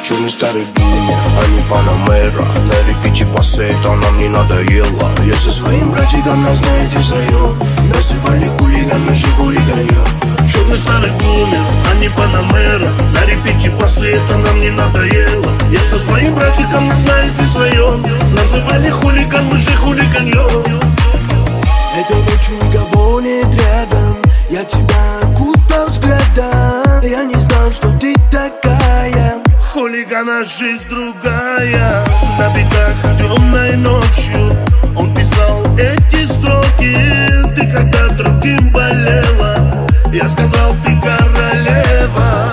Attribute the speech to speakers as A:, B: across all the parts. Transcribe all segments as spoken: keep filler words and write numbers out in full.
A: Черный старый бумер, а не Панамера. На репите пасы, это нам не надоело. Я со своим братиком, нас знаете, заем. Насыпали хулиган, мы же хулиганьем.
B: Черный старый бумер, а не Панамера. На репите пасы, это нам не надоело. Я со своим братиком, нас знаете, заем. Называли хулиган, мы же хулиганьем.
C: Этой ночью никого нет рядом. Я тебя окутал взглядом. Я не знал, что ты такая.
B: Хулигана жизнь другая. На битах темной ночью он писал эти строки. Ты когда другим болела, я сказал, ты королева.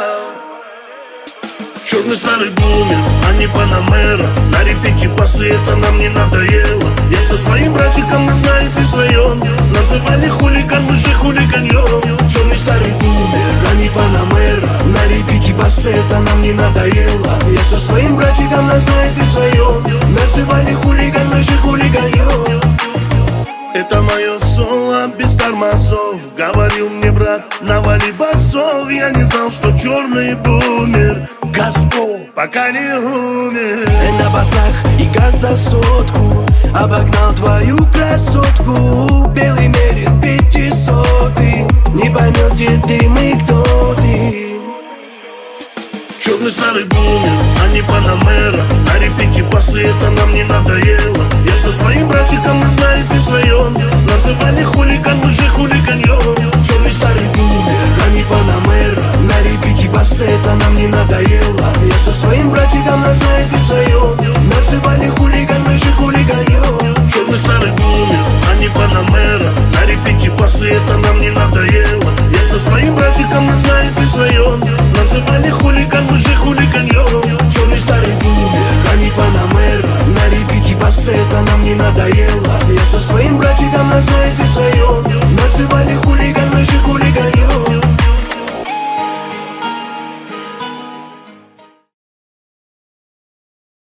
B: Черный старый бумер, а не Панамера. На репите пасы, это нам не надоело. Я со своим братиком, нас знаете, своем. Называли хулиган, мы же хулиганьем.
C: Черный старый бумер, а не Панамера. На репите пасы, это нам не надоело. Я со своим братиком, нас знаете, своем. Называли хулиган, мы же хулиганьем.
B: Это мое соло без тормозов. Говорил мне брат, навали басов. Я не знал, что черный бумер Господь пока не умер.
C: На басах и газ за сотку. Обогнал твою красотку. Белый мерин пятисотый. Не поймет, где ты, мы кто ты.
B: Черный старый бумер, а не Панамера. На репите пасы, это нам не надоело. Я со своим братиком, мы знаете, своем. Называли хулиган, мы же хулиганьем.
C: Черный старый бумер, а не Панамера. На репите пасы, это нам не надоело. Я со своим братиком, нас знаете, своем. Называли хулиган, мы же хулиганьем.
B: Черный старый бумер, а не Панамера. На репите пасы, это нам не надоело. Я со своим братиком, мы знаете, своем. Называли хулиган, мы же хулиганьем.
C: Черный старый бумер, а не Панамера. На репите пасы, это нам не надоело. Я со своим братиком, нас знаете, своем.